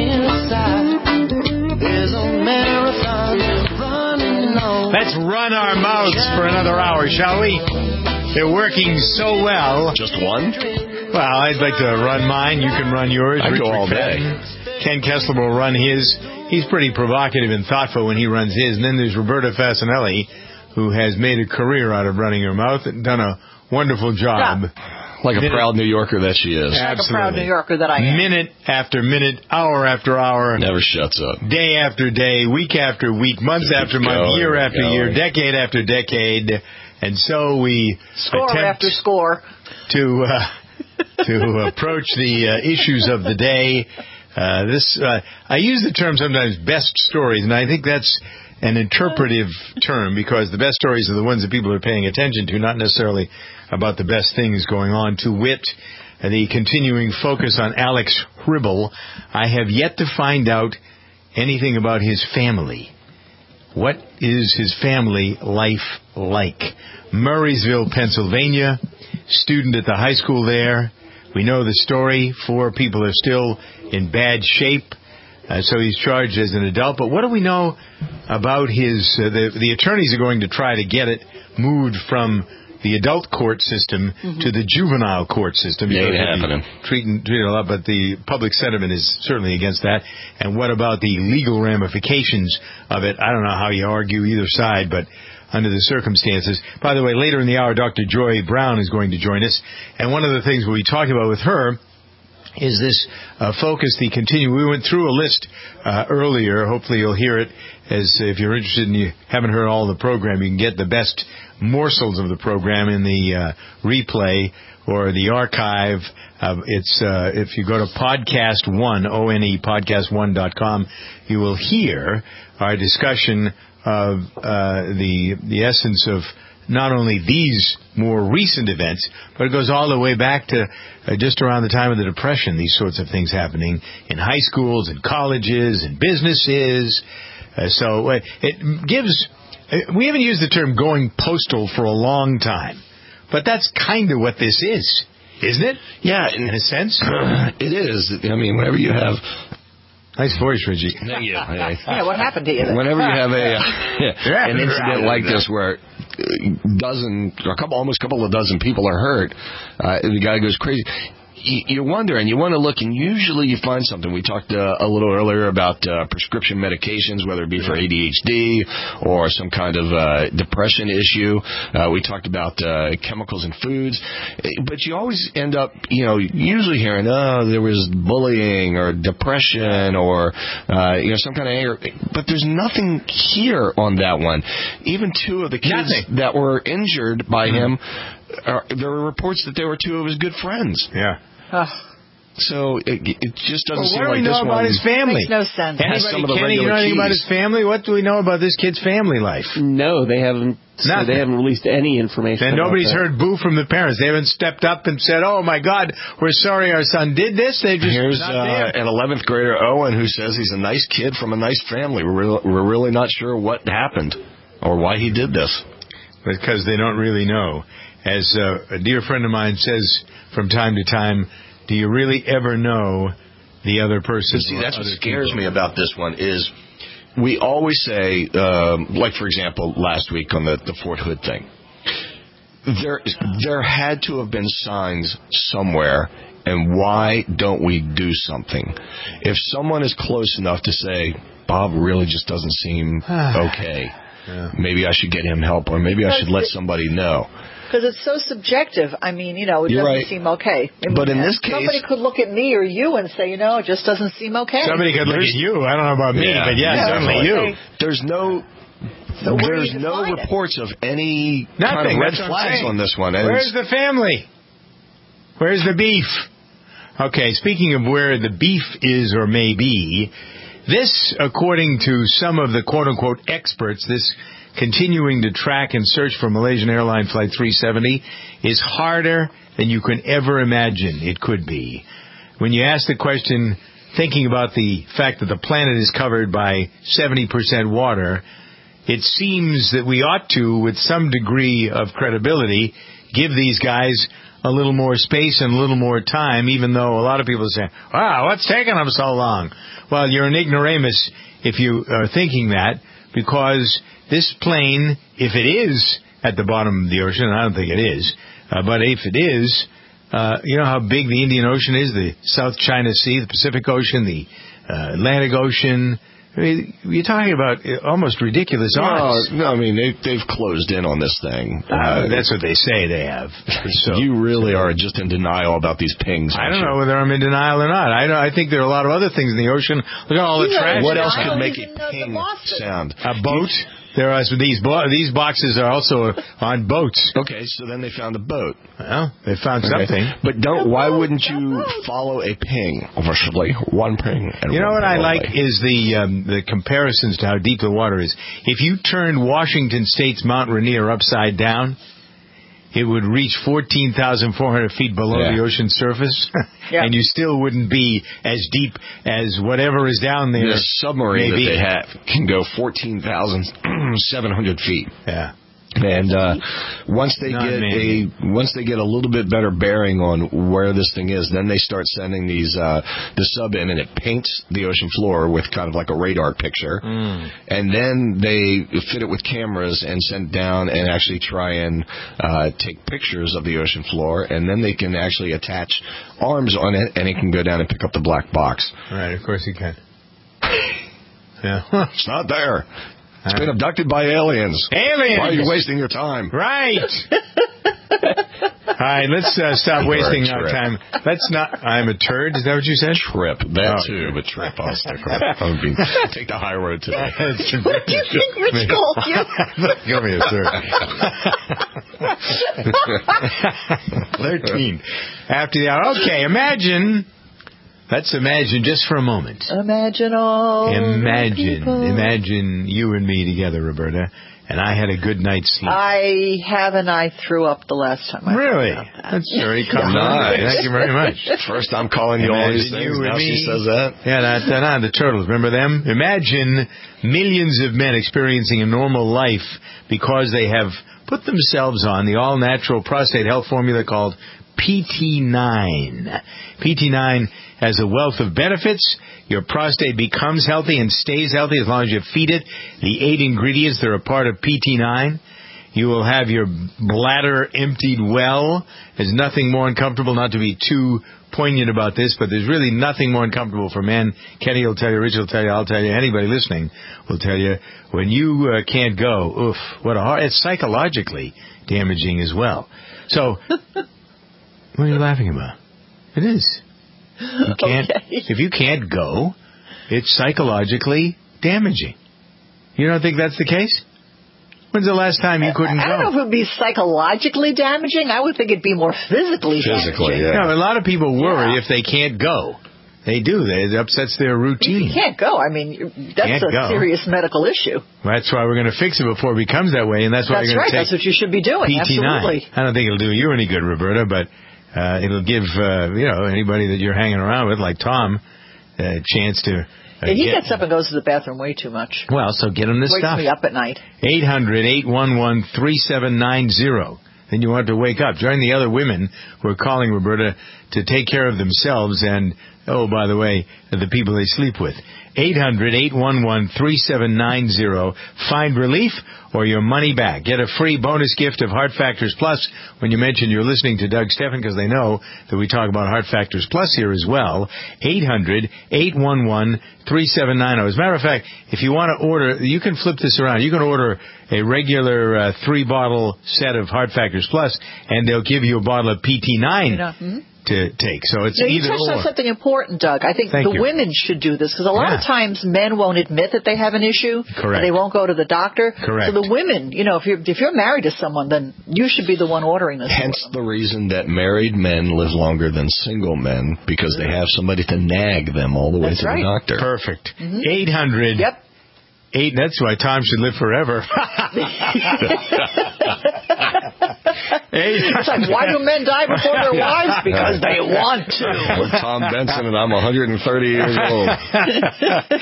inside. There's a marathon running on. Let's run our mouths for another hour, shall we? They're working so well. Just one? Well, I'd like to run mine. You can run yours. I go all day. Ken Kessler will run his. He's pretty provocative and thoughtful when he runs his. And then there's Roberta Fasanelli, who has made a career out of running her mouth and done a wonderful job. Like a proud New Yorker that she is. Absolutely. Like a proud New Yorker that I am. Minute after minute, hour after hour. Never shuts up. Day after day, week after week, months after month, year after year, decade after decade. And so we score attempt after score to approach the issues of the day. I use the term sometimes best stories, and I think that's an interpretive term because the best stories are the ones that people are paying attention to, not necessarily about the best things going on. To wit, the continuing focus on Alex Hribble. I have yet to find out anything about his family. What is his family life like? Murraysville, Pennsylvania, student at the high school there. We know the story. 4 people are still in bad shape. So he's charged as an adult. But what do we know about his... the attorneys are going to try to get it moved from the adult court system to the juvenile court system. Yeah, ain't happening. Treated a lot, but the public sentiment is certainly against that. And what about the legal ramifications of it? I don't know how you argue either side, but under the circumstances. By the way, later in the hour, Dr. Joy Brown is going to join us. And one of the things we'll be talking about with her is this focus, the continue. We went through a list earlier. Hopefully you'll hear it. As if you're interested and you haven't heard all the program, you can get the best morsels of the program in the replay or the archive. It's if you go to Podcast One, ONE, podcast1.com, you will hear our discussion of the essence of not only these more recent events, but it goes all the way back to just around the time of the Depression, these sorts of things happening in high schools and colleges and businesses. So it gives... We haven't used the term going postal for a long time, but that's kind of what this is, isn't it? Yeah. In a sense. It is. I mean, whenever you have... Nice voice, Reggie. Thank you. Yeah, what happened to you then? Whenever you have an incident like this where almost a couple of dozen people are hurt, the guy goes crazy. You wonder, and you want to look, and usually you find something. We talked a little earlier about prescription medications, whether it be for ADHD or some kind of depression issue. We talked about chemicals in foods. But you always end up, usually hearing, there was bullying or depression or, some kind of anger. But there's nothing here on that one. Even 2 of the kids that were injured by him, there were reports that they were 2 of his good friends. Yeah. So it just doesn't seem like What do we this know about his family? Makes no sense. Kenny, you know anything about his family? What do we know about this kid's family life? No, they haven't. They haven't released any information. And nobody's heard boo from the parents. They haven't stepped up and said, "Oh my God, we're sorry our son did this." They just here's an 11th grader, Owen, who says he's a nice kid from a nice family. We're really not sure what happened or why he did this. Because they don't really know. As a dear friend of mine says from time to time, do you really ever know the other person? See, that's what scares me about this one is we always say, like, for example, last week on the Fort Hood thing, there had to have been signs somewhere, and why don't we do something? If someone is close enough to say, Bob really just doesn't seem okay, maybe I should get him help, or maybe I should let somebody know. Because it's so subjective. I mean, it doesn't seem okay. But in this case... Somebody could look at me or you and say, it just doesn't seem okay. Somebody could look at you. I don't know about me, but certainly you. There's no reports of any kind of red flags on this one. Where's the family? Where's the beef? Okay, speaking of where the beef is or may be, this, according to some of the quote-unquote experts, this continuing to track and search for Malaysian Airlines Flight 370 is harder than you can ever imagine it could be. When you ask the question, thinking about the fact that the planet is covered by 70% water, it seems that we ought to, with some degree of credibility, give these guys a little more space and a little more time, even though a lot of people say, wow, what's taking them so long? Well, you're an ignoramus if you are thinking that, because this plane, if it is at the bottom of the ocean, and I don't think it is, but if it is, you know how big the Indian Ocean is, the South China Sea, the Pacific Ocean, the Atlantic Ocean. I mean, you're talking about almost ridiculous odds. No, I mean, they've closed in on this thing. That's what they say they have. So, you really are just in denial about these pings. I don't know whether I'm in denial or not. I think there are a lot of other things in the ocean. Look at all the trash. What else could make a ping sound? A boat. There are these boxes are also on boats. Okay, so then they found a boat. Well, they found something. But why wouldn't you follow a ping? Virtually one ping. You know what I like is the comparisons to how deep the water is. If you turned Washington State's Mount Rainier upside down, it would reach 14,400 feet below the ocean surface, and you still wouldn't be as deep as whatever is down there. The submarine that they have can go 14,700 feet. Yeah. And once they get a little bit better bearing on where this thing is, then they start sending the sub in, and it paints the ocean floor with kind of like a radar picture. And then they fit it with cameras and send down and actually try and take pictures of the ocean floor, and then they can actually attach arms on it, and it can go down and pick up the black box. Right, of course you can. Yeah, it's not there. It's been abducted by aliens. Aliens! Why are you wasting your time? Right. All right, let's stop wasting our time. Let's not. I'm a turd. Is that what you said? Trip. That too, but trip. I'll stick with it. Take the high road today. What do you think Rich called you? Give me a third. 13. After the hour. Okay, imagine. Let's imagine just for a moment. Imagine you and me together, Roberta, and I had a good night's sleep. I have, and I threw up the last time I Really? thought about that. That's very complimentary. Nice. Thank you very much. First I'm calling you all these things, now she says that. Yeah, the turtles. Remember them? Imagine millions of men experiencing a normal life because they have put themselves on the all-natural prostate health formula called PT9. PT9 has a wealth of benefits. Your prostate becomes healthy and stays healthy as long as you feed it the 8 ingredients that are a part of PT9. You will have your bladder emptied well. There's nothing more uncomfortable, not to be too poignant about this, but there's really nothing more uncomfortable for men. Kenny will tell you, Rich will tell you, I'll tell you, anybody listening will tell you, when you can't go, oof, what a hard, it's psychologically damaging as well. So, what are you laughing about? It is. You can't, If you can't go, it's psychologically damaging. You don't think that's the case? When's the last time you couldn't go? I don't know if it would be psychologically damaging. I would think it'd be more physically damaging. Yeah. No, a lot of people worry if they can't go. They do. It upsets their routine. You can't go. I mean, that's a serious medical issue. That's why we're going to fix it before it becomes that way, and that's why you're going to take That's what you should be doing. PT9. Absolutely. I don't think it'll do you any good, Roberta, but it'll give anybody that you're hanging around with, like Tom, a chance to. He gets up and goes to the bathroom way too much. Well, so get him this stuff. Wakes me up at night. 800-811-3790. Then you want to wake up. Join the other women who are calling Roberta to take care of themselves and, oh, by the way, the people they sleep with. 800-811-3790. Find relief or your money back. Get a free bonus gift of Heart Factors Plus when you mention you're listening to Doug Steffen, because they know that we talk about Heart Factors Plus here as well. 800-811-3790. As a matter of fact, if you want to order, you can flip this around. You can order a regular 3-bottle set of Heart Factors Plus, and they'll give you a bottle of PT9 to take. So it's either or. You touched on something important, Doug. I think women should do this, because a lot of times men won't admit that they have an issue. Correct. They won't go to the doctor. Correct. So the women, if you're married to someone, then you should be the one ordering this. Hence the reason that married men live longer than single men, because they have somebody to nag them all the way to the doctor. Perfect. 800. Yep. That's why Tom should live forever. It's like, why do men die before their wives? Because they want to. I'm Tom Benson, and I'm 130 years old.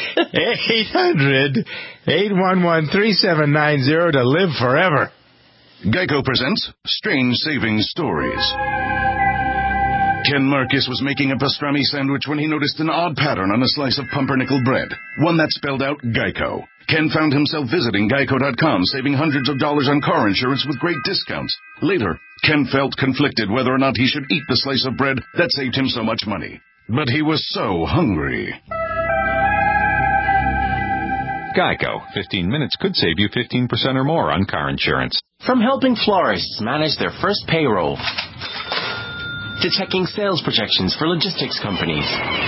800-811-3790 to live forever. Geico presents Strange Savings Stories. Ken Marcus was making a pastrami sandwich when he noticed an odd pattern on a slice of pumpernickel bread, one that spelled out Geico. Ken found himself visiting Geico.com, saving hundreds of dollars on car insurance with great discounts. Later, Ken felt conflicted whether or not he should eat the slice of bread that saved him so much money. But he was so hungry. Geico. 15 minutes could save you 15% or more on car insurance. From helping florists manage their first payroll, to checking sales projections for logistics companies,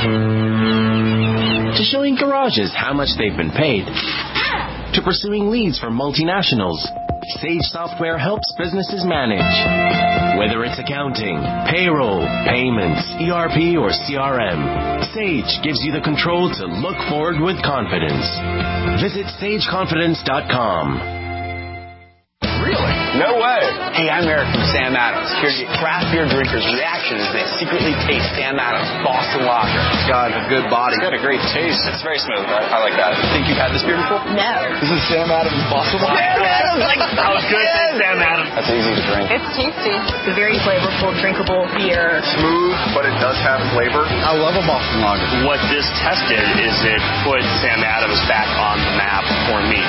to showing garages how much they've been paid, to pursuing leads for multinationals, Sage Software helps businesses manage. Whether it's accounting, payroll, payments, ERP, or CRM, Sage gives you the control to look forward with confidence. Visit SageConfidence.com. Really? No way. Hey, I'm Eric from Sam Adams, here to get craft beer drinkers' reaction as they secretly taste Sam Adams Boston Lager. It's got a good body. It's got a great taste. It's very smooth. I like that. Think you've had this beer before? No. This is Sam Adams Boston Lager. Sam Adams! Like, I was good at Sam Adams. That's easy to drink. It's tasty. It's a very flavorful, drinkable beer. Smooth, but it does have flavor. I love a Boston Lager. What this tested is it put Sam Adams back on the map for me.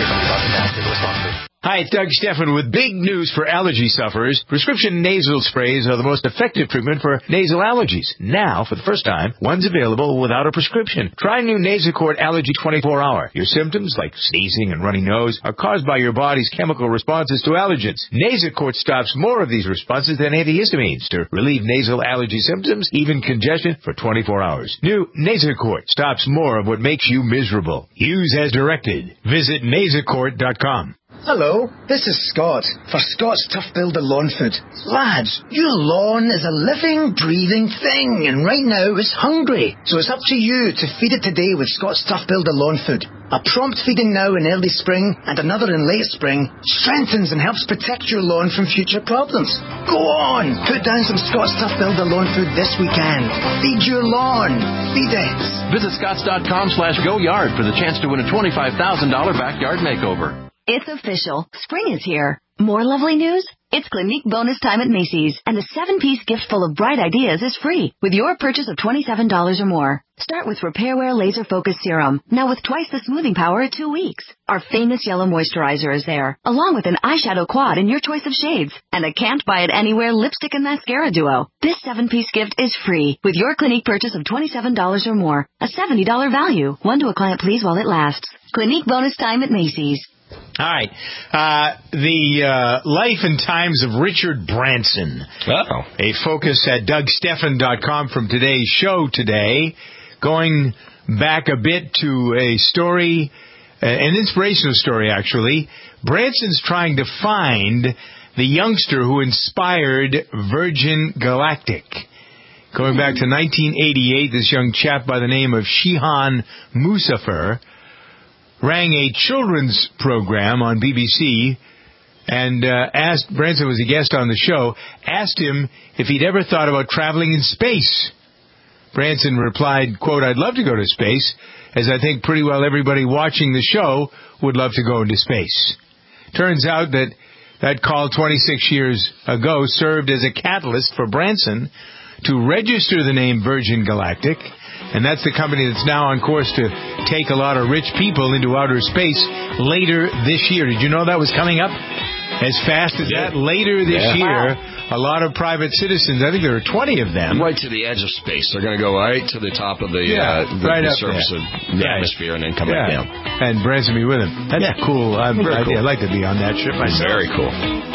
Hi, it's Doug Stephan with big news for allergy sufferers. Prescription nasal sprays are the most effective treatment for nasal allergies. Now, for the first time, one's available without a prescription. Try new Nasacort Allergy 24-Hour. Your symptoms, like sneezing and runny nose, are caused by your body's chemical responses to allergens. Nasacort stops more of these responses than antihistamines to relieve nasal allergy symptoms, even congestion, for 24 hours. New Nasacort stops more of what makes you miserable. Use as directed. Visit Nasacort.com. Hello, this is Scott for Scott's Tough Builder Lawn Food. Lads, your lawn is a living, breathing thing, and right now it's hungry. So it's up to you to feed it today with Scott's Tough Builder Lawn Food. A prompt feeding now in early spring and another in late spring strengthens and helps protect your lawn from future problems. Go on, put down some Scott's Tough Builder Lawn Food this weekend. Feed your lawn. Feed it. Visit scotts.com/GoYard for the chance to win a $25,000 backyard makeover. It's official. Spring is here. More lovely news? It's Clinique bonus time at Macy's, and the 7-piece gift full of bright ideas is free with your purchase of $27 or more. Start with Repair Wear Laser Focus Serum, now with twice the smoothing power at 2 weeks. Our famous yellow moisturizer is there, along with an eyeshadow quad in your choice of shades, and a Can't Buy It Anywhere lipstick and mascara duo. This 7-piece gift is free with your Clinique purchase of $27 or more, a $70 value. One to a client, please, while it lasts. Clinique bonus time at Macy's. All right. The life and times of Richard Branson. Uh-oh. A focus at DougStephan.com from today's show today. Going back a bit to a story, an inspirational story, actually. Branson's trying to find the youngster who inspired Virgin Galactic. Going back to 1988, this young chap by the name of Shihan Musafir rang a children's program on BBC and asked, Branson was a guest on the show, asked him if he'd ever thought about traveling in space. Branson replied, quote, "I'd love to go to space, as I think pretty well everybody watching the show would love to go into space." Turns out that call 26 years ago served as a catalyst for Branson to register the name Virgin Galactic. And that's the company that's now on course to take a lot of rich people into outer space later this year. Did you know that was coming up as fast as that? Later this year, a lot of private citizens, I think there are 20 of them. Right to the edge of space. They're going to go right to the top of the surface of the atmosphere and then come back down. And Branson be with them. That's cool. I'd like to be on that ship myself. Very cool.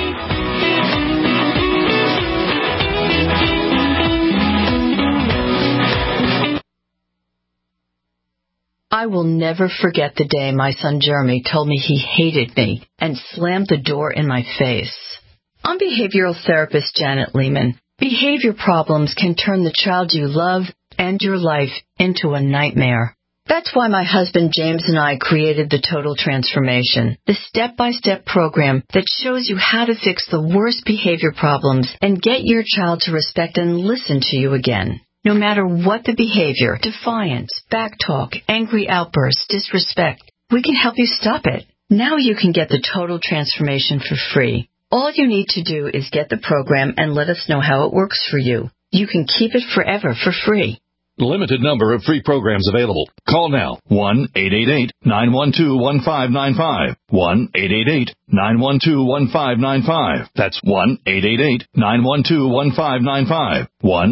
I will never forget the day my son Jeremy told me he hated me and slammed the door in my face. I'm behavioral therapist Janet Lehman. Behavior problems can turn the child you love and your life into a nightmare. That's why my husband James and I created the Total Transformation, the step-by-step program that shows you how to fix the worst behavior problems and get your child to respect and listen to you again. No matter what the behavior, defiance, backtalk, angry outbursts, disrespect, we can help you stop it. Now you can get the Total Transformation for free. All you need to do is get the program and let us know how it works for you. You can keep it forever for free. Limited number of free programs available. Call now. 1-888-912-1595. 1-888-912-1595. That's 1-888-912-1595.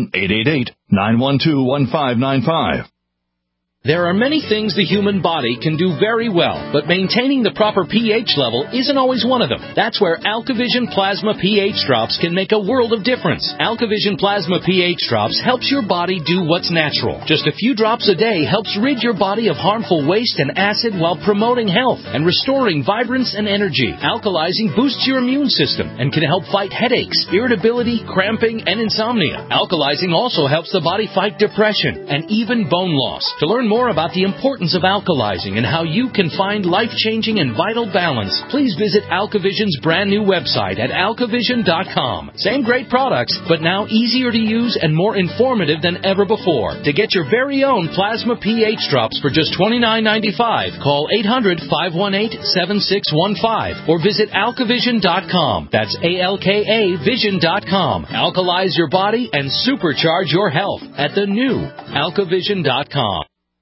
1-888-912-1595. There are many things the human body can do very well, but maintaining the proper pH level isn't always one of them. That's where AlkaVision Plasma pH Drops can make a world of difference. AlkaVision Plasma pH Drops helps your body do what's natural. Just a few drops a day helps rid your body of harmful waste and acid while promoting health and restoring vibrance and energy. Alkalizing boosts your immune system and can help fight headaches, irritability, cramping, and insomnia. Alkalizing also helps the body fight depression and even bone loss. To learn more about the importance of alkalizing and how you can find life-changing and vital balance, please visit AlkaVision's brand new website at alkavision.com. Same great products, but now easier to use and more informative than ever before. To get your very own Plasma pH Drops for just $29.95, call 800-518-7615 or visit alkavision.com. That's ALKA Vision.com. Alkalize your body and supercharge your health at the new alkavision.com.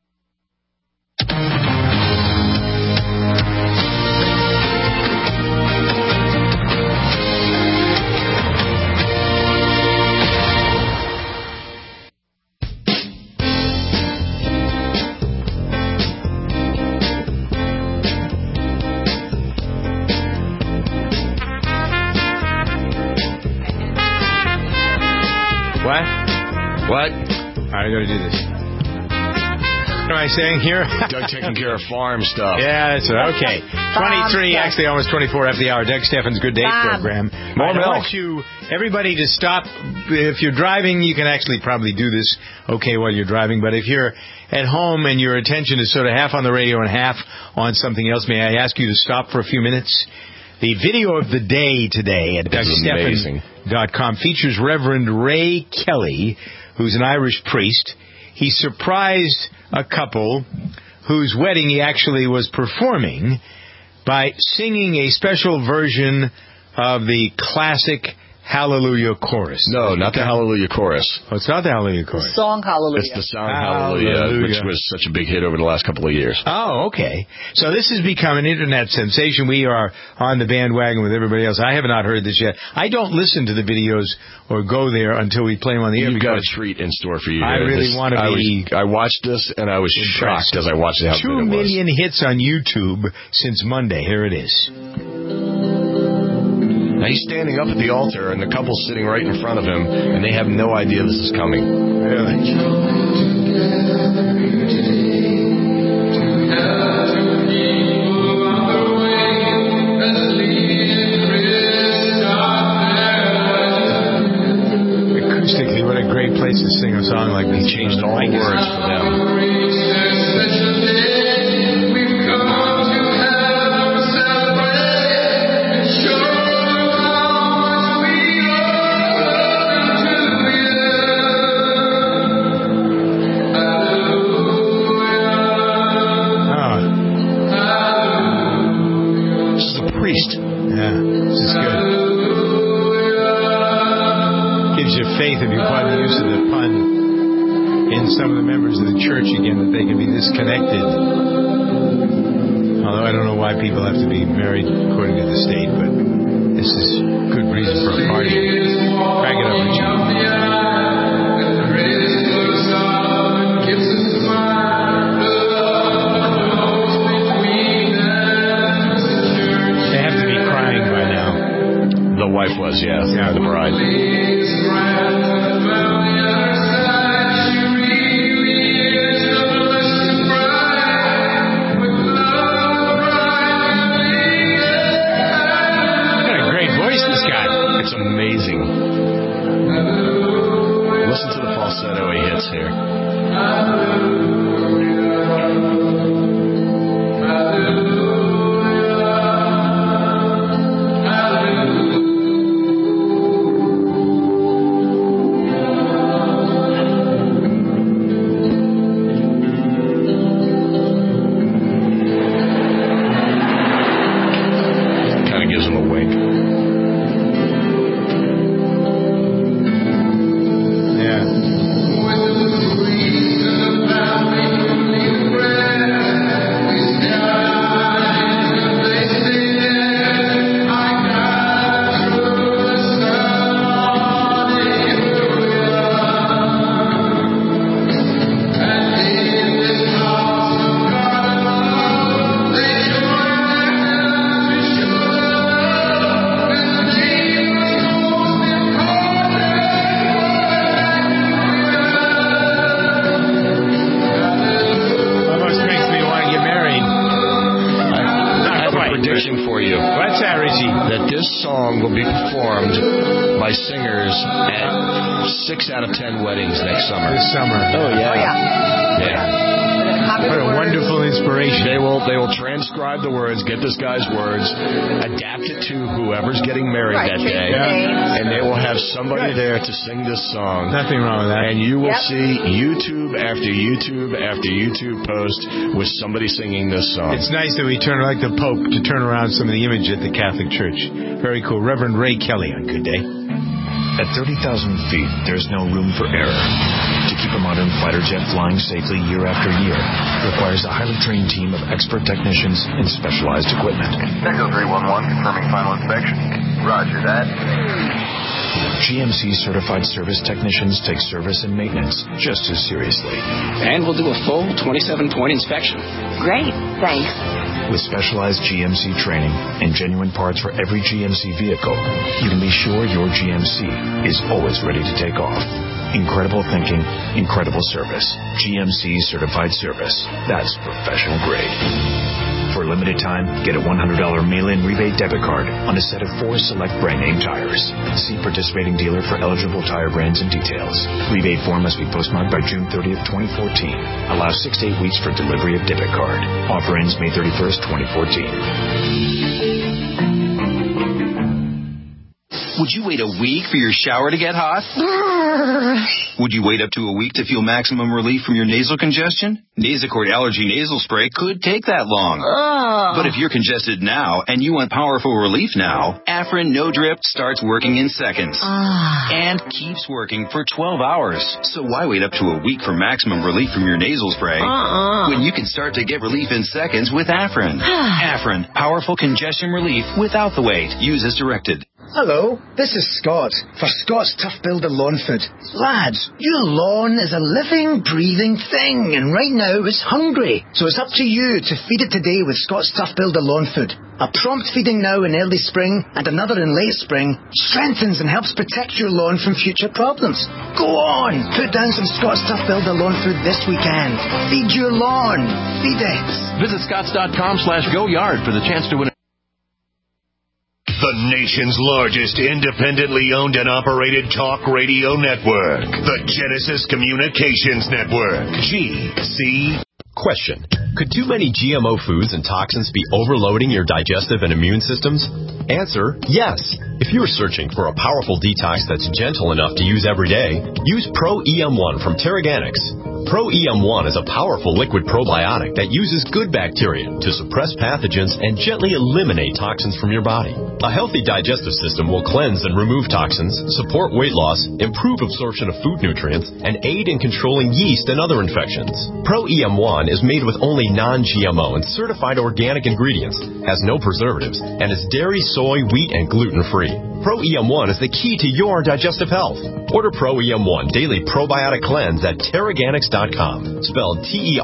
What? All right, I got to do this. What am I saying here? Doug taking care of farm stuff. Yeah, that's right. Okay. 23, actually almost 24 after the hour. Doug Steffens' Good Day program. More milk. I want everybody to stop. If you're driving, you can actually probably do this okay while you're driving. But if you're at home and your attention is sort of half on the radio and half on something else, may I ask you to stop for a few minutes? The video of the day today at DougSteffens.com features Reverend Ray Kelly, who's an Irish priest. He surprised a couple whose wedding he actually was performing by singing a special version of the classic Hallelujah Chorus. No, not the Hallelujah Chorus. Oh, it's not the Hallelujah Chorus. The song Hallelujah. It's the song Hallelujah, which was such a big hit over the last couple of years. Oh, okay. So this has become an internet sensation. We are on the bandwagon with everybody else. I have not heard this yet. I don't listen to the videos or go there until we play them on the air. You've got a treat in store for you. I really want to be. I watched this and I was shocked as I watched how 2 million hits on YouTube since Monday. Here it is. Now he's standing up at the altar, and the couple's sitting right in front of him, and they have no idea this is coming. Really? Acoustically, what a great place to sing a song like this. He changed all the words for them. Faith, if you pardon the use of the pun, in some of the members of the church again, that they can be disconnected. Although I don't know why people have to be married according to the state, but this is good reason for a party. Crack it up, Richard. They have to be crying by now. The wife was, yeah, the bride. It's amazing. Listen to the falsetto he hits here. song will be performed by singers at 6 out of 10 weddings next summer. This summer. Oh, yeah. Yeah. What a wonderful inspiration. They will transcribe the words, get this guy's words, adapt it to whoever's getting married that day, and they will have somebody there to sing this song. Nothing wrong with that. And you will see YouTube after YouTube after YouTube post with somebody singing this song. It's nice that we turn, like the Pope, to turn around some of the image at the Catholic Church. Very cool. Reverend Ray Kelly on Good Day. At 30,000 feet, there's no room for error. To keep a modern fighter jet flying safely year after year requires a highly trained team of expert technicians and specialized equipment. Echo 311, confirming final inspection. Roger that. GMC certified service technicians take service and maintenance just as seriously. And we'll do a full 27-point inspection. Great, thanks. With specialized GMC training and genuine parts for every GMC vehicle, you can be sure your GMC is always ready to take off. Incredible thinking, incredible service. GMC certified service. That's professional grade. For a limited time, get a $100 mail-in rebate debit card on a set of 4 select brand name tires. See participating dealer for eligible tire brands and details. Rebate form must be postmarked by June 30th, 2014. Allow 6 to 8 weeks for delivery of debit card. Offer ends May 31st, 2014. Would you wait a week for your shower to get hot? Would you wait up to a week to feel maximum relief from your nasal congestion? Nasacort Allergy Nasal Spray could take that long. But if you're congested now and you want powerful relief now, Afrin No Drip starts working in seconds. And keeps working for 12 hours. So why wait up to a week for maximum relief from your nasal spray when you can start to get relief in seconds with Afrin? Afrin, powerful congestion relief without the wait. Use as directed. Hello, this is Scott for Scott's Tough Builder Lawn Food. Lads, your lawn is a living, breathing thing, and right now it's hungry. So it's up to you to feed it today with Scott's Tough Builder Lawn Food. A prompt feeding now in early spring and another in late spring strengthens and helps protect your lawn from future problems. Go on, put down some Scott's Tough Builder Lawn Food this weekend. Feed your lawn. Feed it. Visit scotts.com/GoYard for the chance to win the nation's largest independently owned and operated talk radio network, the Genesis Communications Network, GC. Question: could too many GMO foods and toxins be overloading your digestive and immune systems? Answer: yes. If you are searching for a powerful detox that's gentle enough to use every day, use Pro EM1 from Terraganics. Pro EM1 is a powerful liquid probiotic that uses good bacteria to suppress pathogens and gently eliminate toxins from your body. A healthy digestive system will cleanse and remove toxins, support weight loss, improve absorption of food nutrients, and aid in controlling yeast and other infections. Pro EM1 is made with only non-GMO and certified organic ingredients, has no preservatives, and is dairy, soy, wheat, and gluten-free. Pro EM1 is the key to your digestive health. Order Pro EM1 Daily Probiotic Cleanse at Terraganics.com, spelled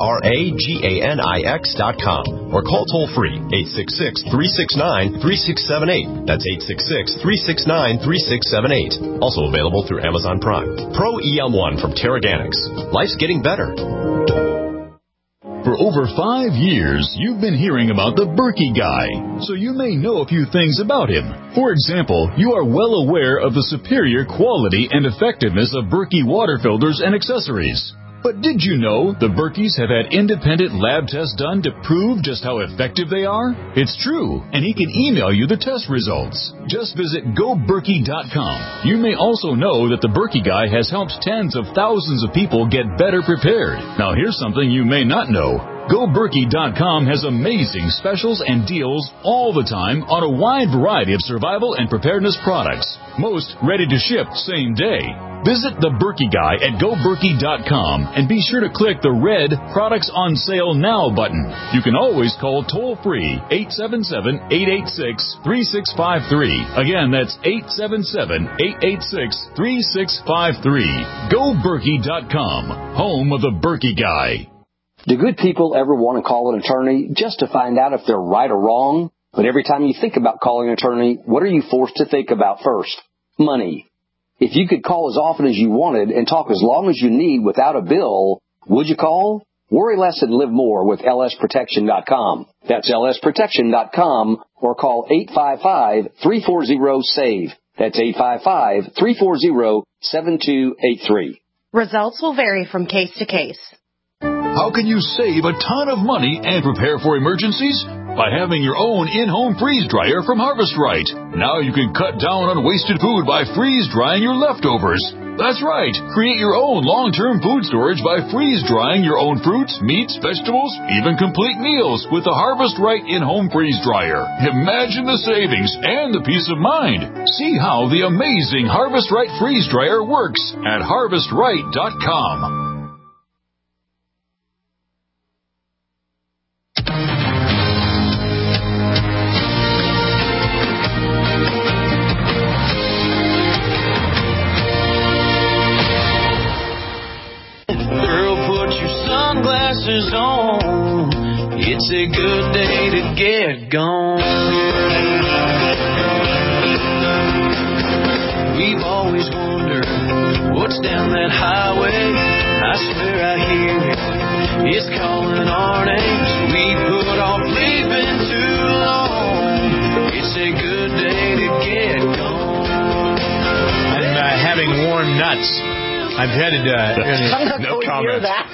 TERAGANIX.com, or call toll-free 866-369-3678. That's 866-369-3678. Also available through Amazon Prime. Pro EM1 from Terraganics. Life's getting better. For over 5 years, you've been hearing about the Berkey Guy, so you may know a few things about him. For example, you are well aware of the superior quality and effectiveness of Berkey water filters and accessories. But did you know the Berkeys have had independent lab tests done to prove just how effective they are? It's true, and he can email you the test results. Just visit GoBerkey.com. You may also know that the Berkey Guy has helped tens of thousands of people get better prepared. Now here's something you may not know. GoBerkey.com has amazing specials and deals all the time on a wide variety of survival and preparedness products. Most ready to ship same day. Visit the Berkey Guy at GoBerkey.com and be sure to click the red Products on Sale Now button. You can always call toll-free 877-886-3653. Again, that's 877-886-3653. GoBerkey.com, home of the Berkey Guy. Do good people ever want to call an attorney just to find out if they're right or wrong? But every time you think about calling an attorney, what are you forced to think about first? Money. If you could call as often as you wanted and talk as long as you need without a bill, would you call? Worry less and live more with lsprotection.com. That's lsprotection.com or call 855-340-SAVE. That's 855-340-7283. Results will vary from case to case. How can you save a ton of money and prepare for emergencies? By having your own in-home freeze dryer from Harvest Right. Now you can cut down on wasted food by freeze drying your leftovers. That's right. Create your own long-term food storage by freeze drying your own fruits, meats, vegetables, even complete meals with the Harvest Right in-home freeze dryer. Imagine the savings and the peace of mind. See how the amazing Harvest Right freeze dryer works at harvestright.com. Sunglasses on, it's a good day to get gone. We've always wondered what's down that highway. I swear I hear it, it's calling our names. We put off leaving too long. It's a good day to get gone. I'm having warm nuts. I'm headed I'm not no going comment. near that.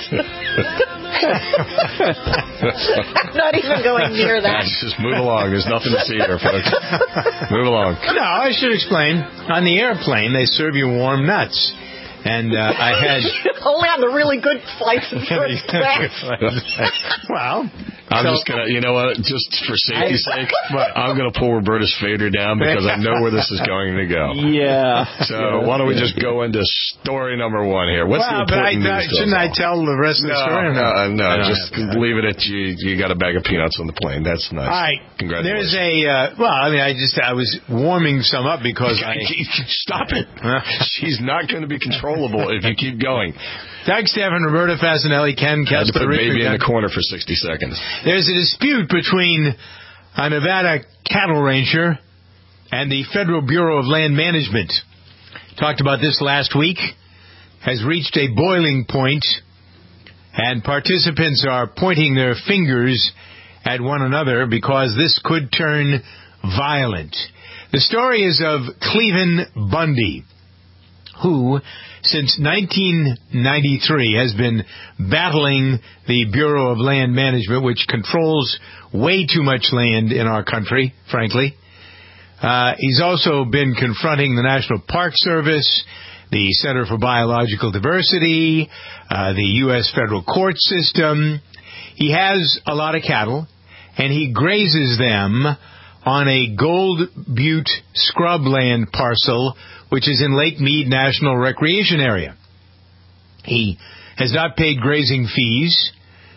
I'm not even going near that. Just move along. There's nothing to see here, folks. Move along. No, I should explain. On the airplane, they serve you warm nuts. And I had... Only on the really good flights in first class. Well... I'm just going to, you know what, just for safety's sake, I'm going to pull Roberta's fader down because I know where this is going to go. Yeah. So why don't we just go into story number one here? What's the important news? Shouldn't I tell the rest of the story? No, just leave it at you got a bag of peanuts on the plane. That's nice. All right. Congratulations. There's I was warming some up because Stop it. She's not going to be controllable if you keep going. Doug, Stefan, Roberta Fasanelli, Ken Kessler, had to put Richard baby in the corner for 60 seconds. There's a dispute between a Nevada cattle rancher and the Federal Bureau of Land Management. Talked about this last week. Has reached a boiling point, and participants are pointing their fingers at one another because this could turn violent. The story is of Cleven Bundy, who, since 1993, has been battling the Bureau of Land Management, which controls way too much land in our country, frankly. He's also been confronting the National Park Service, the Center for Biological Diversity, the U.S. federal court system. He has a lot of cattle, and he grazes them on a Gold Butte scrubland parcel, which is in Lake Mead National Recreation Area. He has not paid grazing fees.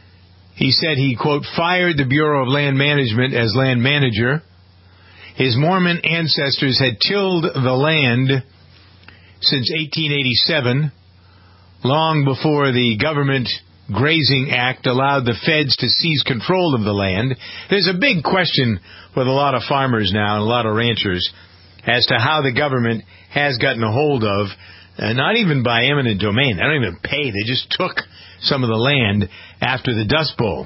He said he, quote, fired the Bureau of Land Management as land manager. His Mormon ancestors had tilled the land since 1887, long before the Government Grazing Act allowed the feds to seize control of the land. There's a big question with a lot of farmers now and a lot of ranchers as to how the government has gotten a hold of, not even by eminent domain. They don't even pay. They just took some of the land after the Dust Bowl.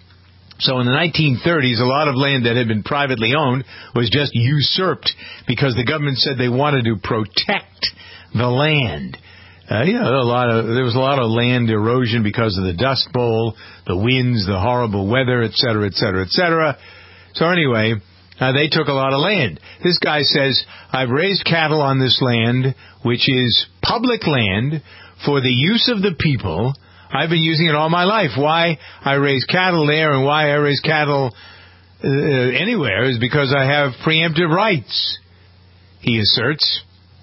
So in the 1930s, a lot of land that had been privately owned was just usurped because the government said they wanted to protect the land. There was a lot of land erosion because of the Dust Bowl, the winds, the horrible weather, et cetera, et cetera, et cetera. So anyway, they took a lot of land. This guy says, I've raised cattle on this land, which is public land for the use of the people. I've been using it all my life. Why I raise cattle there and why I raise cattle anywhere is because I have preemptive rights, he asserts.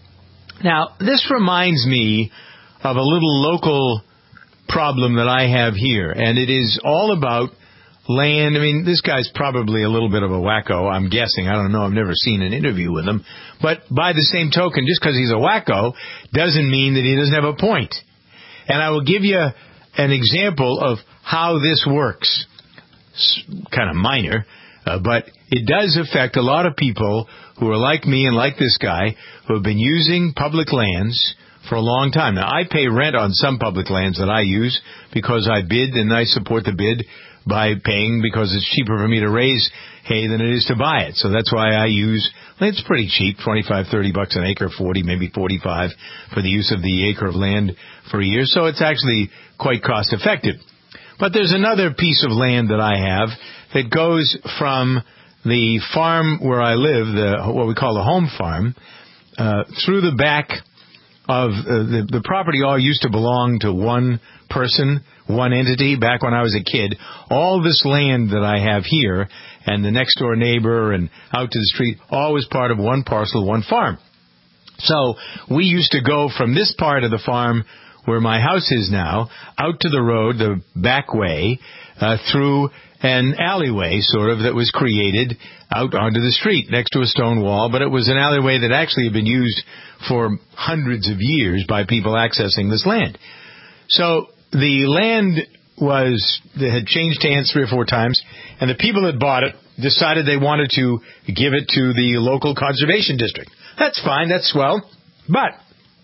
Now, this reminds me of a little local problem that I have here, and it is all about land. I mean, this guy's probably a little bit of a wacko, I'm guessing. I don't know. I've never seen an interview with him. But by the same token, just because he's a wacko doesn't mean that he doesn't have a point. And I will give you an example of how this works. It's kind of minor, but it does affect a lot of people who are like me and like this guy, who have been using public lands for a long time. Now, I pay rent on some public lands that I use because I bid, and I support the bid by paying because it's cheaper for me to raise hay than it is to buy it. So that's why I use, it's pretty cheap, $25, $30 an acre, 40, maybe 45 for the use of the acre of land for a year. So it's actually quite cost effective. But there's another piece of land that I have that goes from the farm where I live, what we call the home farm, through the back of the property all used to belong to one person, one entity back when I was a kid. All this land that I have here and the next door neighbor and out to the street, all was part of one parcel, one farm. So we used to go from this part of the farm where my house is now out to the road, the back way, through an alleyway sort of that was created out onto the street next to a stone wall, but it was an alleyway that actually had been used for hundreds of years by people accessing this land. So the land had changed hands 3 or 4 times, and the people that bought it decided they wanted to give it to the local conservation district. That's fine, that's swell, but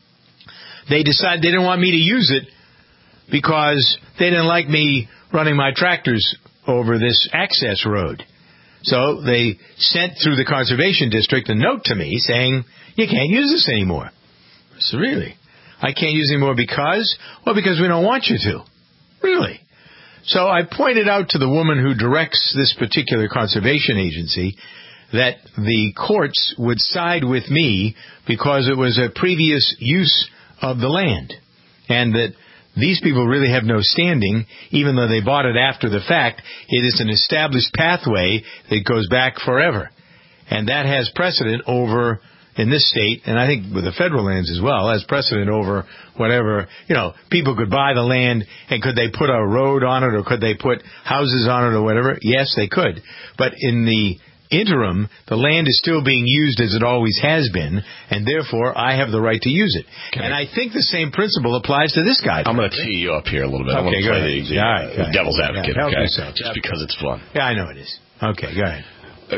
they decided they didn't want me to use it because they didn't like me running my tractors over this access road. So they sent through the conservation district a note to me saying, you can't use this anymore. I said, really? I can't use it anymore because? Well, because we don't want you to. Really? So I pointed out to the woman who directs this particular conservation agency that the courts would side with me because it was a previous use of the land, and that these people really have no standing, even though they bought it after the fact. It is an established pathway that goes back forever, and that has precedent over, in this state, and I think with the federal lands as well, has precedent over whatever, people could buy the land, and could they put a road on it, or could they put houses on it, or whatever? Yes, they could. But in the interim, the land is still being used as it always has been, and therefore I have the right to use it. And I think the same principle applies to this guy. I'm going to tee you up here a little bit. Okay, I'm going to play the devil's advocate, okay? Just because it's fun. Yeah, I know it is. Okay, go ahead.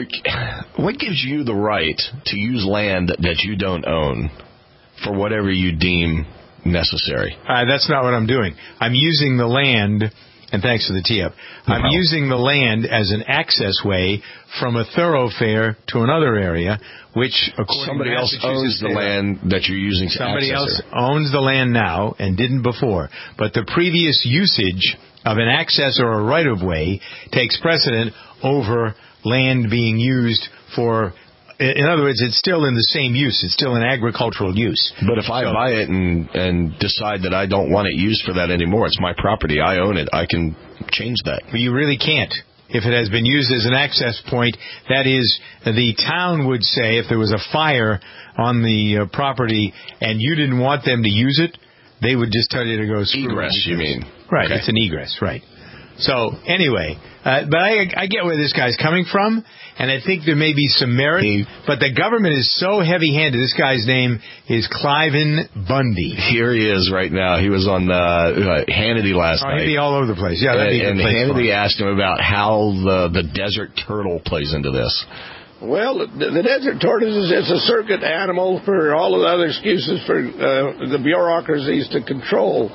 What gives you the right to use land that you don't own for whatever you deem necessary? That's not what I'm doing. I'm using the land, and thanks for the tee-up, I'm using the land as an access way from a thoroughfare to another area, which, according somebody to else owns the land that you're using to somebody access else owns the land now and didn't before. But the previous usage of an access or a right-of-way takes precedent over land being used for, in other words, it's still in the same use. It's still an agricultural use. But if I buy it and decide that I don't want it used for that anymore, it's my property, I own it, I can change that. But you really can't. If it has been used as an access point, that is, the town would say if there was a fire on the property and you didn't want them to use it, they would just tell you to go screw egress, you mean? Right, okay. It's an egress, right. So, anyway, but I get where this guy's coming from, and I think there may be some merit, but the government is so heavy-handed. This guy's name is Cliven Bundy. Here he is right now. He was on Hannity last night. He'd be all over the place. Yeah, that'd be a good place. And Hannity asked him about how the desert turtle plays into this. Well, the desert tortoise is a surrogate animal for all of the other excuses for the bureaucracies to control.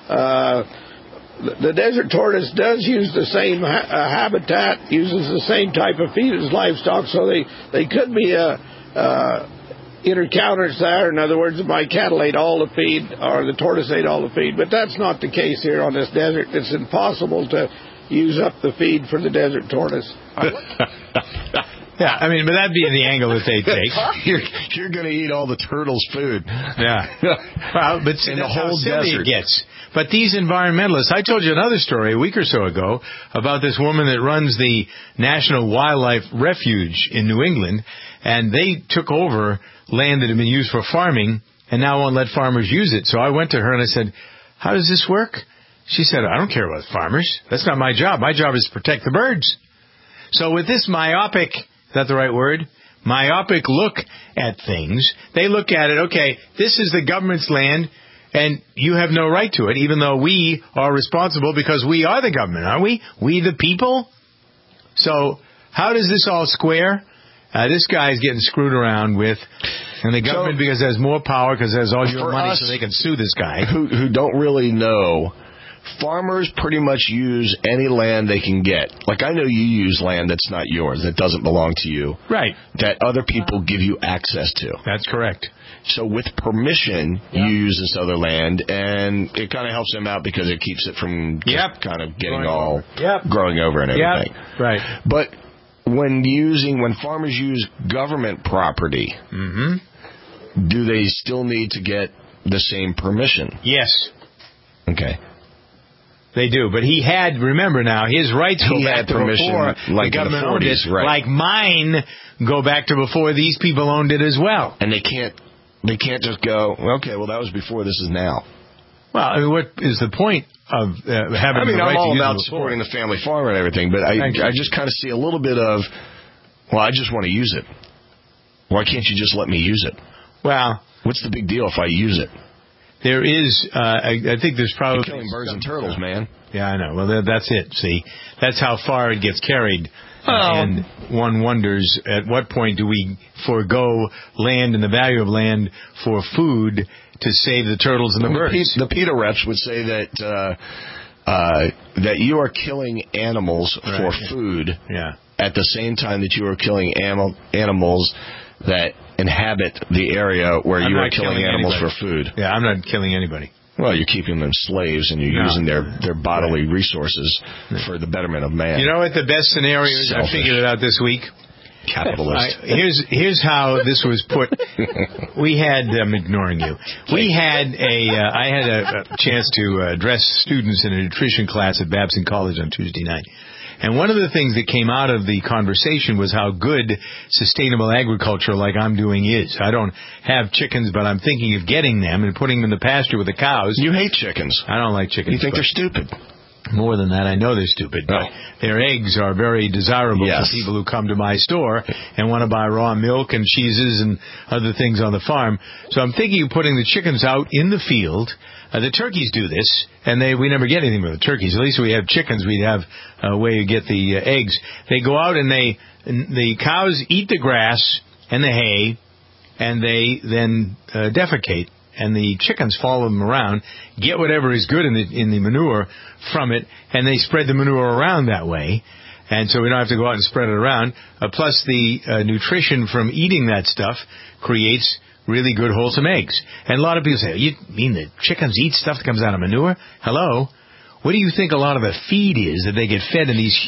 The desert tortoise does use the same habitat, uses the same type of feed as livestock, so they could be intercounters there. In other words, my cattle ate all the feed, or the tortoise ate all the feed. But that's not the case here on this desert. It's impossible to use up the feed for the desert tortoise. Yeah, I mean, but that'd be the angle that they take. You're going to eat all the turtle's food. Yeah. Well, but see, that's how silly it gets. But these environmentalists, I told you another story a week or so ago about this woman that runs the National Wildlife Refuge in New England, and they took over land that had been used for farming and now won't let farmers use it. So I went to her and I said, how does this work? She said, I don't care about farmers. That's not my job. My job is to protect the birds. So with this myopic, is that the right word? Myopic look at things, they look at it, okay, this is the government's land, and you have no right to it, even though we are responsible because we are the government, aren't we? We the people? So how does this all square? This guy's getting screwed around with And the government, because it has more power, because it has all your money, so they can sue this guy. Who don't really know, farmers pretty much use any land they can get. Like, I know you use land that's not yours, that doesn't belong to you. Right. That other people give you access to. That's correct. So with permission, you use this other land, and it kind of helps them out because it keeps it from just kind of getting growing over and everything. Yep. Right. But when farmers use government property, do they still need to get the same permission? Yes. Okay. They do, but he had, remember now, his rights go back to before like the government owned it. Right. Like mine go back to before these people owned it as well. And they can't just go, okay, well, that was before, this is now. Well, I mean, what is the point of having the right to use it? I'm all about supporting the family farm and everything, but I just kind of see a little bit of, well, I just want to use it. Why can't you just let me use it? Well, what's the big deal if I use it? There is, I think there's probably... You're killing birds and turtles, man. Yeah, I know. Well, that's it, see. That's how far it gets carried. And one wonders, at what point do we forego land and the value of land for food to save the turtles and the birds? The PETA reps would say that that you are killing animals for food at the same time that you are killing animals that inhabit the area where you are killing animals for food. Yeah, I'm not killing anybody. Well, you're keeping them slaves and you're using their bodily resources for the betterment of man. You know what the best scenario is? I figured it out this week. Capitalist. Here's how this was put. We had, I'm ignoring you. I had a chance to address students in a nutrition class at Babson College on Tuesday night. And one of the things that came out of the conversation was how good sustainable agriculture like I'm doing is. I don't have chickens, but I'm thinking of getting them and putting them in the pasture with the cows. You hate chickens. I don't like chickens. You think they're stupid. More than that, I know they're stupid, but their eggs are very desirable for people who come to my store and want to buy raw milk and cheeses and other things on the farm. So I'm thinking of putting the chickens out in the field. The turkeys do this, and we never get anything with the turkeys. At least we have chickens, we'd have a way to get the eggs. They go out and the cows eat the grass and the hay, and they then defecate. And the chickens follow them around, get whatever is good in the manure from it, and they spread the manure around that way. And so we don't have to go out and spread it around. Plus, the nutrition from eating that stuff creates really good, wholesome eggs. And a lot of people say, you mean the chickens eat stuff that comes out of manure? Hello? What do you think a lot of the feed is that they get fed in these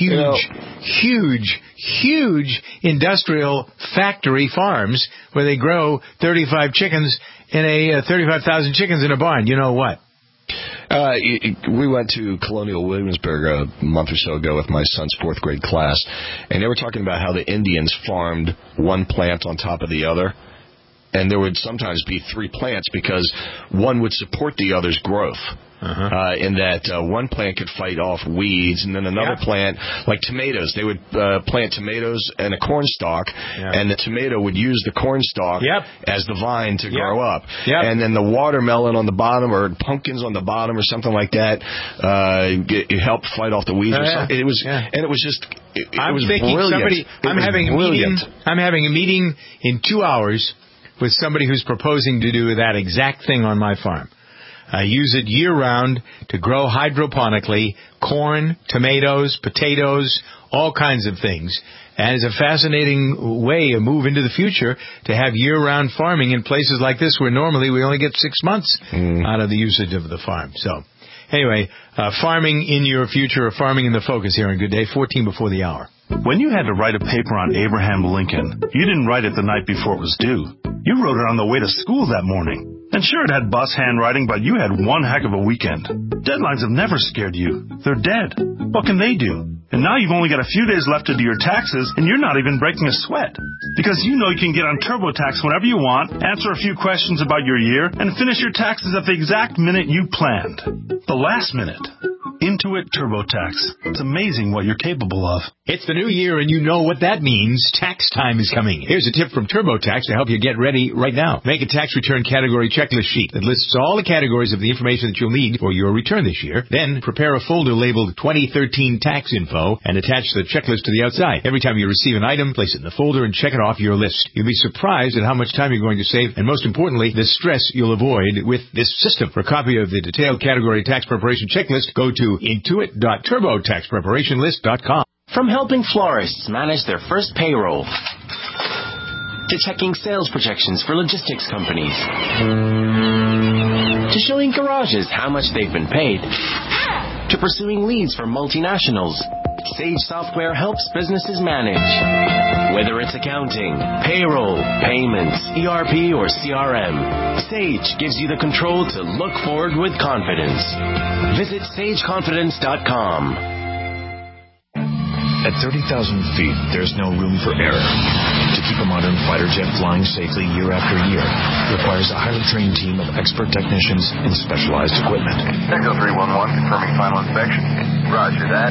huge industrial factory farms where they grow 35 chickens in 35,000 chickens in a barn? You know what? We went to Colonial Williamsburg a month or so ago with my son's 4th grade class, and they were talking about how the Indians farmed one plant on top of the other. And there would sometimes be 3 plants because one would support the other's growth. In that one plant could fight off weeds, and then another plant, like tomatoes, they would plant tomatoes and a corn stalk, and the tomato would use the corn stalk as the vine to grow up. And then the watermelon on the bottom, or pumpkins on the bottom, or something like that, it helped fight off the weeds. Or something. It was, and it was just, it was brilliant. I'm having a meeting in 2 hours with somebody who's proposing to do that exact thing on my farm. Use it year-round to grow hydroponically corn, tomatoes, potatoes, all kinds of things. And it's a fascinating way to move into the future to have year-round farming in places like this where normally we only get 6 months out of the usage of the farm. So, anyway, farming in your future, or farming in the focus here on Good Day, 14 before the hour. When you had to write a paper on Abraham Lincoln, you didn't write it the night before it was due. You wrote it on the way to school that morning. And sure, it had bus handwriting, but you had one heck of a weekend. Deadlines have never scared you. They're dead. What can they do? And now you've only got a few days left to do your taxes, and you're not even breaking a sweat. Because you know you can get on TurboTax whenever you want, answer a few questions about your year, and finish your taxes at the exact minute you planned. The last minute. Intuit TurboTax. It's amazing what you're capable of. It's the new year, and you know what that means. Tax time is coming. Here's a tip from TurboTax to help you get ready right now. Make a tax return category checklist sheet that lists all the categories of the information that you'll need for your return this year. Then prepare a folder labeled 2013 Tax Info and attach the checklist to the outside. Every time you receive an item, place it in the folder and check it off your list. You'll be surprised at how much time you're going to save, and most importantly, the stress you'll avoid with this system. For a copy of the detailed category tax preparation checklist, go to intuit.turbotaxpreparationlist.com. From helping florists manage their first payroll, to checking sales projections for logistics companies, to showing garages how much they've been paid, to pursuing leads for multinationals, Sage Software helps businesses manage. Whether it's accounting, payroll, payments, ERP, or CRM, Sage gives you the control to look forward with confidence. Visit sageconfidence.com. At 30,000 feet, there's no room for error. To keep a modern fighter jet flying safely year after year requires a highly trained team of expert technicians and specialized equipment. Echo 311, confirming final inspection. Roger that.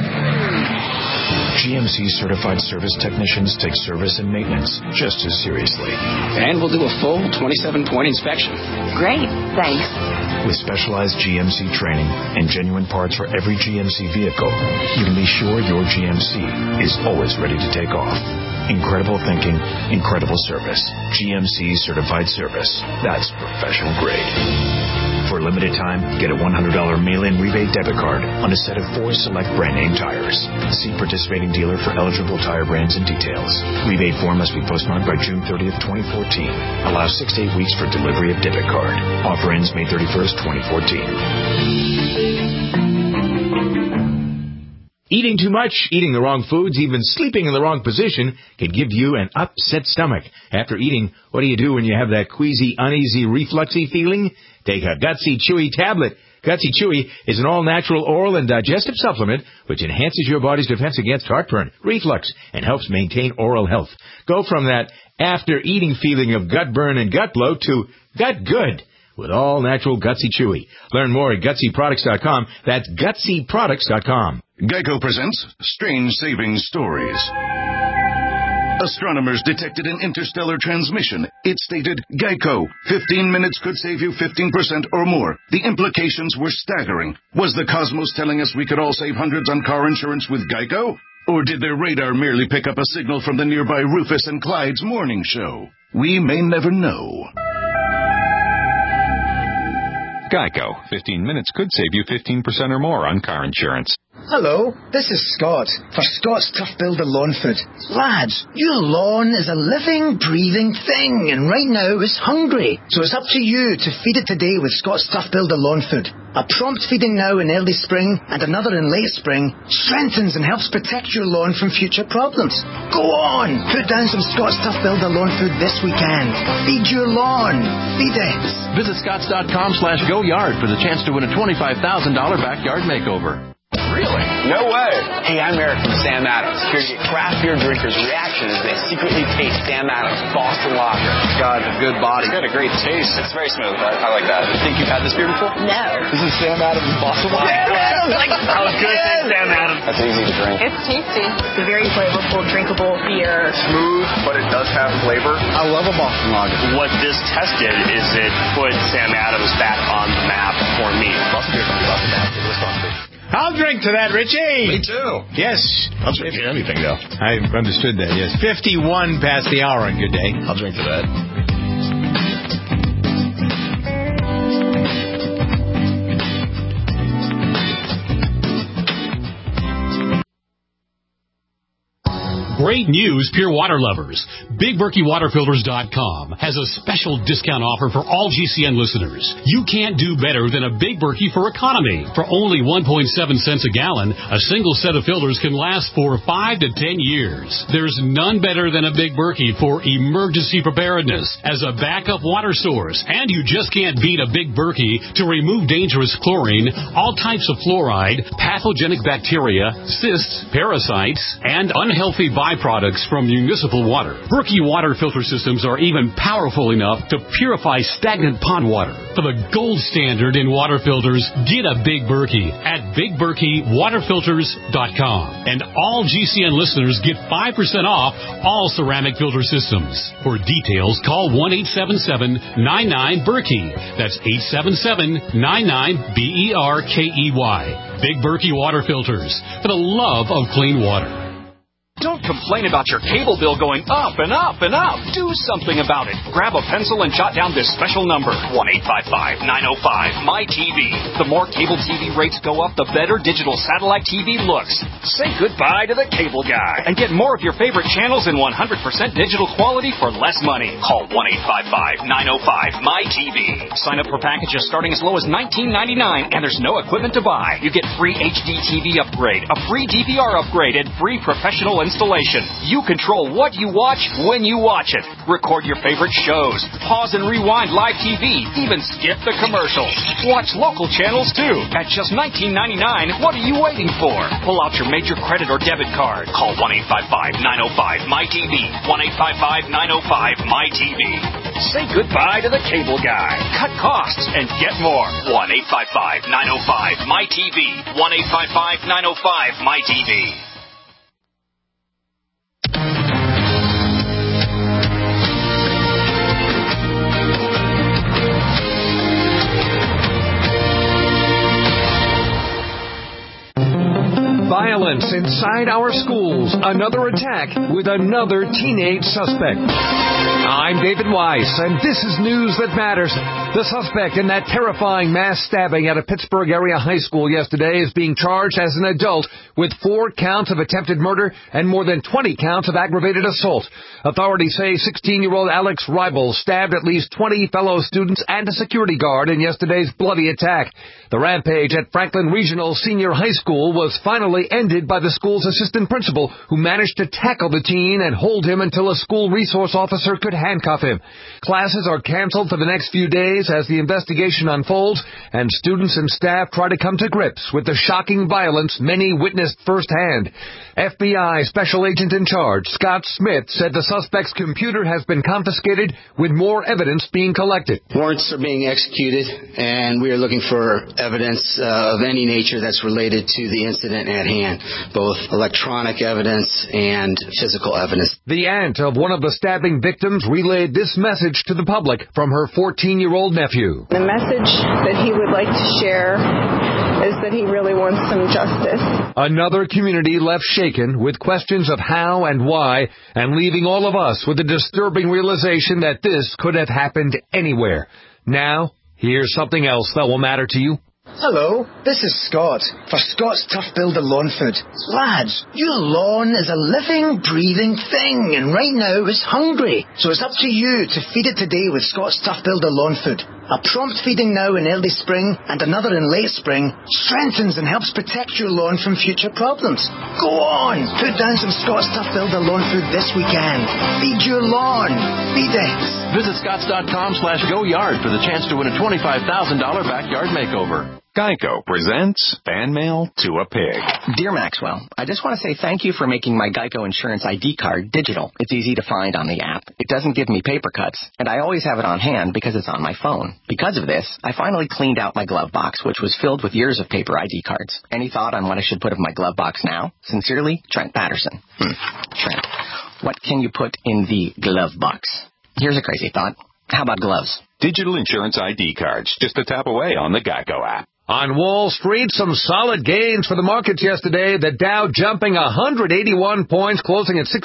GMC certified service technicians take service and maintenance just as seriously. And we'll do a full 27-point inspection. Great, thanks. With specialized GMC training and genuine parts for every GMC vehicle, you can be sure your GMC is always ready to take off. Incredible thinking, incredible service. GMC certified service. That's professional grade. For a limited time, get a $100 mail-in rebate debit card on a set of 4 select brand-name tires. See participating dealer for eligible tire brands and details. Rebate form must be postmarked by June 30th, 2014. Allows 6 to 8 weeks for delivery of debit card. Offer ends May 31st, 2014. Eating too much, eating the wrong foods, even sleeping in the wrong position can give you an upset stomach. After eating, what do you do when you have that queasy, uneasy, refluxy feeling? Take a Gutsy Chewy tablet. Gutsy Chewy is an all-natural oral and digestive supplement which enhances your body's defense against heartburn, reflux, and helps maintain oral health. Go from that after-eating feeling of gut burn and gut bloat to gut good with all-natural Gutsy Chewy. Learn more at GutsyProducts.com. That's GutsyProducts.com. Geico presents Strange Saving Stories. Astronomers detected an interstellar transmission. It stated, Geico, 15 minutes could save you 15% or more. The implications were staggering. Was the cosmos telling us we could all save hundreds on car insurance with Geico? Or did their radar merely pick up a signal from the nearby Rufus and Clyde's morning show? We may never know. Geico. 15 minutes could save you 15% or more on car insurance. Hello, this is Scott for Scott's Tough Builder Lawn Food. Lads, your lawn is a living, breathing thing, and right now it's hungry. So it's up to you to feed it today with Scott's Tough Builder Lawn Food. A prompt feeding now in early spring and another in late spring strengthens and helps protect your lawn from future problems. Go on, put down some Scott's Tough Builder Lawn Food this weekend. Feed your lawn. Feed it. Visit scotts.com/goyard for the chance to win a $25,000 backyard makeover. Really? No way. Hey, I'm Eric from Sam Adams, here to get craft beer drinkers' reaction as they secretly taste Sam Adams Boston Lager. It's got a good body. It's got a great taste. It's very smooth. I like that. Think you've had this beer before? No. This is Sam Adams Boston Lager. Sam Adams! I was going to say Sam Adams. That's easy to drink. It's tasty. It's a very flavorful, drinkable beer. Smooth, but it does have flavor. I love a Boston Lager. What this tested is it put Sam Adams back on the map for me. Boston beer can be off the map in Wisconsin. I'll drink to that, Richie. Me too. Yes. I'll drink to anything, though. I understood that, yes. 51 past the hour on Good Day. I'll drink to that. Great news, pure water lovers. BigBerkeyWaterFilters.com has a special discount offer for all GCN listeners. You can't do better than a Big Berkey for economy. For only 1.7 cents a gallon, a single set of filters can last for 5 to 10 years. There's none better than a Big Berkey for emergency preparedness as a backup water source. And you just can't beat a Big Berkey to remove dangerous chlorine, all types of fluoride, pathogenic bacteria, cysts, parasites, and unhealthy byproducts from municipal water. Berkey water filter systems are even powerful enough to purify stagnant pond water. For the gold standard in water filters, get a Big Berkey at BigBerkeyWaterFilters.com. And all GCN listeners get 5% off all ceramic filter systems. For details, call 1-877-99-BERKEY. That's 877-99-BERKEY. Big Berkey Water Filters, for the love of clean water. Don't complain about your cable bill going up and up and up. Do something about it. Grab a pencil and jot down this special number, 1-855-905-MY-TV. The more cable TV rates go up, the better digital satellite TV looks. Say goodbye to the cable guy and get more of your favorite channels in 100% digital quality for less money. Call 1-855-905-MY-TV. Sign up for packages starting as low as $19.99, and there's no equipment to buy. You get free HD TV upgrade, a free DVR upgrade, and free professional installation. You control what you watch when you watch it. Record your favorite shows. Pause and rewind live TV. Even skip the commercials. Watch local channels too. At just $19.99, what are you waiting for? Pull out your major credit or debit card. Call 1-855-905-MY-TV. 1-855-905-MY-TV. Say goodbye to the cable guy. Cut costs and get more. 1-855-905-MY-TV. 1-855-905-MY-TV. Violence inside our schools. Another attack with another teenage suspect. I'm David Weiss, and this is News That Matters. The suspect in that terrifying mass stabbing at a Pittsburgh area high school yesterday is being charged as an adult with 4 counts of attempted murder and more than 20 counts of aggravated assault. Authorities say 16-year-old Alex Reibel stabbed at least 20 fellow students and a security guard in yesterday's bloody attack. The rampage at Franklin Regional Senior High School was finally ended by the school's assistant principal, who managed to tackle the teen and hold him until a school resource officer could handcuff him. Classes are canceled for the next few days as the investigation unfolds, and students and staff try to come to grips with the shocking violence many witnessed firsthand. FBI Special Agent in Charge Scott Smith said the suspect's computer has been confiscated, with more evidence being collected. Warrants are being executed, and we are looking for evidence of any nature that's related to the incident at hand, both electronic evidence and physical evidence. The aunt of one of the stabbing victims relayed this message to the public from her 14-year-old nephew. The message that he would like to share is that he really wants some justice. Another community left shaken with questions of how and why, and leaving all of us with a disturbing realization that this could have happened anywhere. Now, here's something else that will matter to you. Hello, this is Scott for Scott's Tough Builder Lawn Food. Lads, your lawn is a living, breathing thing, and right now it's hungry. So it's up to you to feed it today with Scott's Tough Builder Lawn Food. A prompt feeding now in early spring and another in late spring strengthens and helps protect your lawn from future problems. Go on, put down some Scott's Tough Builder Lawn Food this weekend. Feed your lawn. Feed it. Visit Scotts.com/GoYard for the chance to win a $25,000 backyard makeover. Geico presents Fan Mail to a Pig. Dear Maxwell, I just want to say thank you for making my Geico Insurance ID card digital. It's easy to find on the app. It doesn't give me paper cuts, and I always have it on hand because it's on my phone. Because of this, I finally cleaned out my glove box, which was filled with years of paper ID cards. Any thought on what I should put in my glove box now? Sincerely, Trent Patterson. Trent, what can you put in the glove box? Here's a crazy thought. How about gloves? Digital insurance ID cards, just a tap away on the Geico app. On Wall Street, some solid gains for the markets yesterday. The Dow jumping 181 points, closing at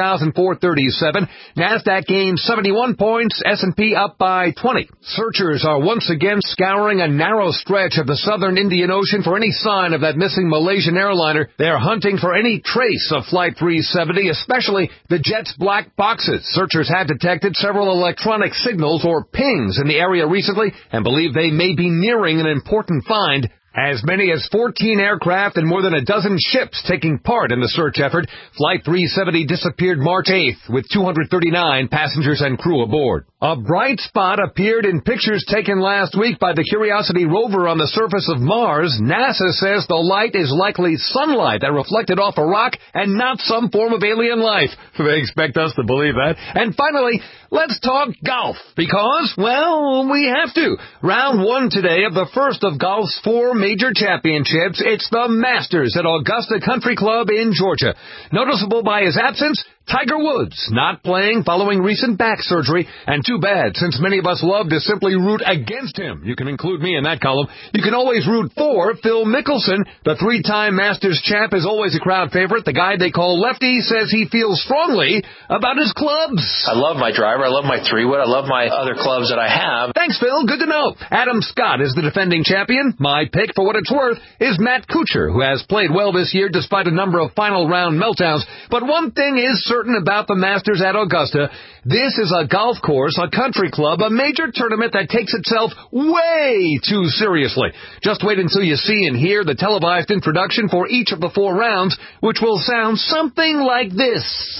16,437. NASDAQ gained 71 points, S&P up by 20. Searchers are once again scouring a narrow stretch of the southern Indian Ocean for any sign of that missing Malaysian airliner. They're hunting for any trace of Flight 370, especially the jet's black boxes. Searchers had detected several electronic signals or pings in the area recently and believe they may be nearing an important find. As many as 14 aircraft and more than a dozen ships taking part in the search effort. Flight 370 disappeared March 8th with 239 passengers and crew aboard. A bright spot appeared in pictures taken last week by the Curiosity rover on the surface of Mars. NASA says the light is likely sunlight that reflected off a rock and not some form of alien life. They expect us to believe that. And finally, let's talk golf because, well, we have to. Round 1 today of the first of golf's 4 major championships. It's the Masters at Augusta Country Club in Georgia. Noticeable by his absence, Tiger Woods not playing following recent back surgery, and too bad, since many of us love to simply root against him. You can include me in that column. You can always root for Phil Mickelson. The 3-time Masters champ is always a crowd favorite. The guy they call Lefty says he feels strongly about his clubs. I love my driver. I love my 3-wood. I love my other clubs that I have. Thanks, Phil. Good to know. Adam Scott is the defending champion. My pick, for what it's worth, is Matt Kuchar, who has played well this year despite a number of final round meltdowns. But one thing is certain about the Masters at Augusta. This is a golf course, a country club, a major tournament that takes itself way too seriously. Just wait until you see and hear the televised introduction for each of the 4 rounds, which will sound something like this.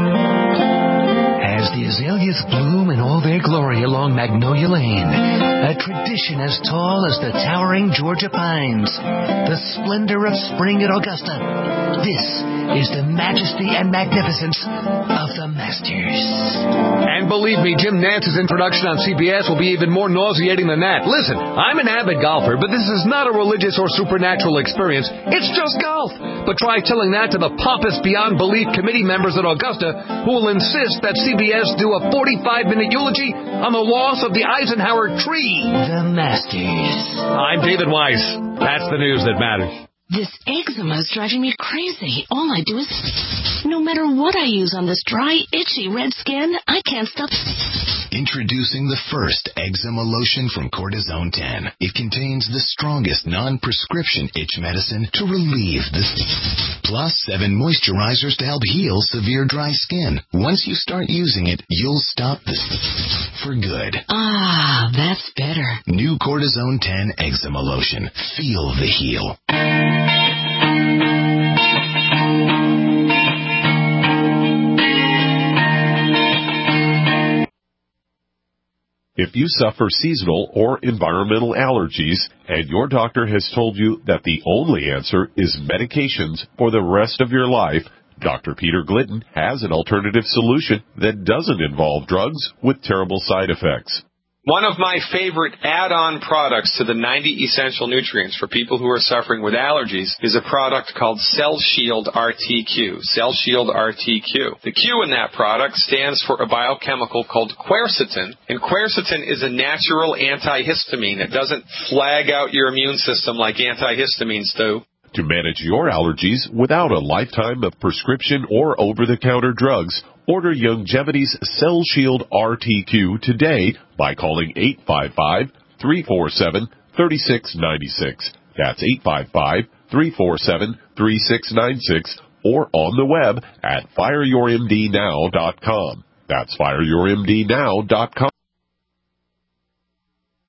As the azaleas bloom in all their glory along Magnolia Lane, a tradition as tall as the towering Georgia pines, the splendor of spring at Augusta. This is the majesty and magnificence of the Masters. And believe me, Jim Nance's introduction on CBS will be even more nauseating than that. Listen, I'm an avid golfer, but this is not a religious or supernatural experience. It's just golf. But try telling that to the pompous beyond belief committee members at Augusta who will insist that CBS do a 45-minute eulogy on the loss of the Eisenhower tree. The Masters. I'm David Weiss. That's the news that matters. This eczema is driving me crazy. All I do is, no matter what I use on this dry, itchy, red skin, I can't stop. Introducing the first eczema lotion from Cortisone 10. It contains the strongest non-prescription itch medicine to relieve the plus 7 moisturizers to help heal severe dry skin. Once you start using it, you'll stop the for good. Ah, that's better. New Cortisone 10 eczema lotion. Feel the heal. If you suffer seasonal or environmental allergies and your doctor has told you that the only answer is medications for the rest of your life, Dr. Peter Glidden has an alternative solution that doesn't involve drugs with terrible side effects. One of my favorite add-on products to the 90 essential nutrients for people who are suffering with allergies is a product called Cell Shield RTQ. Cell Shield RTQ. The Q in that product stands for a biochemical called quercetin, and quercetin is a natural antihistamine. It doesn't flag out your immune system like antihistamines do. To manage your allergies without a lifetime of prescription or over-the-counter drugs, order Youngevity's Cell Shield RTQ today by calling 855-347-3696. That's 855-347-3696 or on the web at fireyourmdnow.com. That's fireyourmdnow.com.